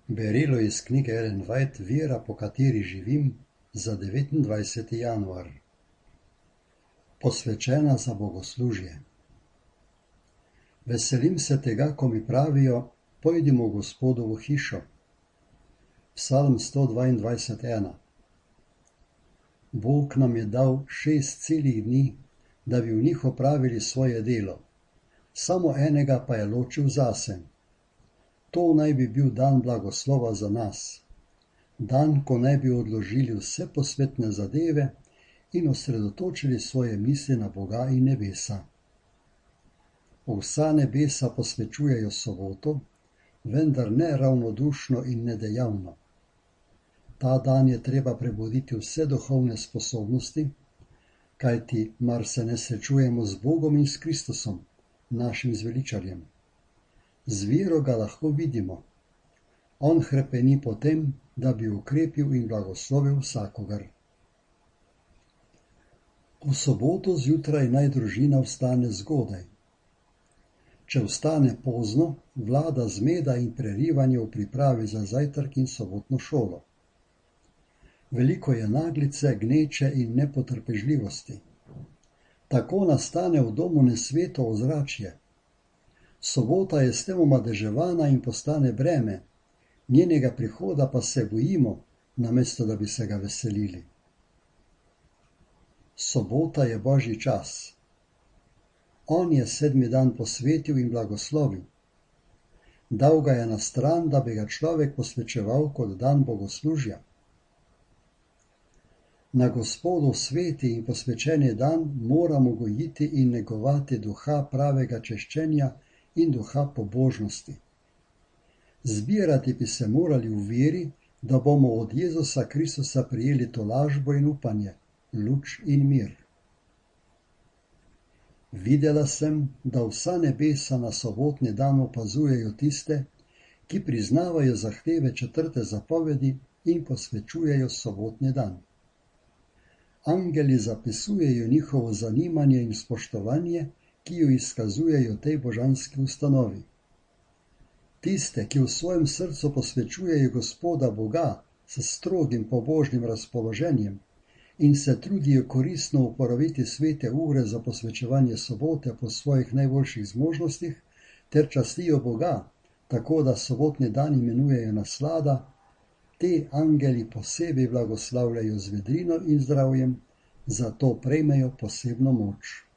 Berilo iz knjige Ellen White Vera, po kateri živim, za 29. januar. Posvečena za bogoslužje. Veselim se tega, ko mi pravijo, pojdimo v Gospodovo hišo. Psalm 122:1. Bog nam je dal 6 celih dni, da bi v njih opravili svoje delo. Samo enega pa je ločil zase. To naj bi bil dan blagoslova za nas. Dan, ko naj bi odložili vse posvetne zadeve in osredotočili svoje misli na Boga in nebesa. Vsa nebesa posvečujejo soboto, vendar ne ravnodušno in nedejavno. Ta dan je treba prebuditi vse duhovne sposobnosti, kajti mar se ne srečujemo z Bogom in s Kristusom, našim zveličarjem. Z vero ga lahko vidimo. On hrepeni po tem, da bi ukrepil in blagoslovil vsakogar. V soboto zjutraj naj družina vstane zgodaj. Če vstane pozno, vlada zmeda in prerivanje v pripravi za zajtrk in sobotno šolo. Veliko je naglice, gneče in nepotrpežljivosti. Tako nastane v domu nesveto ozračje. Sobota je s tem omadeževana in postane breme, njenega prihoda pa se bojimo, namesto da bi se ga veselili. Sobota je Božji čas. On je 7. dan posvetil in blagoslovil. Dal ga je na stran, da bi ga človek posvečeval kot dan bogoslužja. Na Gospodov sveti in posvečeni dan moramo gojiti in negovati duha pravega češčenja in duha pobožnosti. Zbirati bi se morali v veri, da bomo od Jezusa Kristusa prijeli tolažbo in upanje, luč in mir. Videla sem, da vsa nebesa na sobotni dan opazujejo tiste, ki priznavajo zahteve 4. zapovedi in posvečujejo sobotni dan. Angeli zapisujejo njihovo zanimanje in spoštovanje, ki jo izkazujejo tej božanski ustanovi. Tiste, ki v svojem srcu posvečujejo Gospoda Boga s strogim pobožnim razpoloženjem in se trudijo koristno uporabiti svete ure za posvečevanje sobote po svojih najboljših zmožnostih ter častijo Boga, tako da sobotni dan imenujejo naslada, te angeli posebej blagoslavljajo z vedrino in zdravjem, zato prejmejo posebno moč.